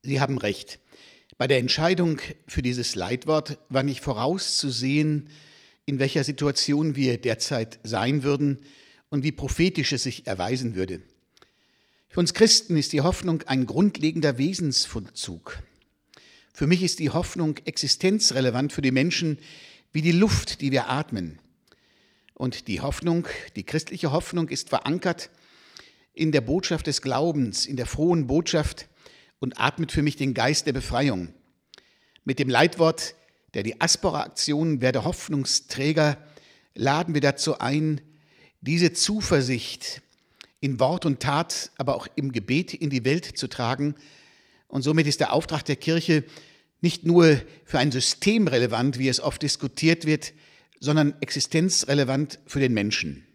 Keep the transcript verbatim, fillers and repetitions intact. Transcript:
Sie haben recht. Bei der Entscheidung für dieses Leitwort war nicht vorauszusehen, in welcher Situation wir derzeit sein würden und wie prophetisch es sich erweisen würde. Für uns Christen ist die Hoffnung ein grundlegender Wesensvollzug. Für mich ist die Hoffnung existenzrelevant für die Menschen wie die Luft, die wir atmen. Und die Hoffnung, die christliche Hoffnung ist verankert in der Botschaft des Glaubens, in der frohen Botschaft und atmet für mich den Geist der Befreiung. Mit dem Leitwort der Diaspora-Aktion Werde Hoffnungsträger laden wir dazu ein, diese Zuversicht in Wort und Tat, aber auch im Gebet in die Welt zu tragen. Und somit ist der Auftrag der Kirche nicht nur für ein System relevant, wie es oft diskutiert wird, sondern existenzrelevant für den Menschen.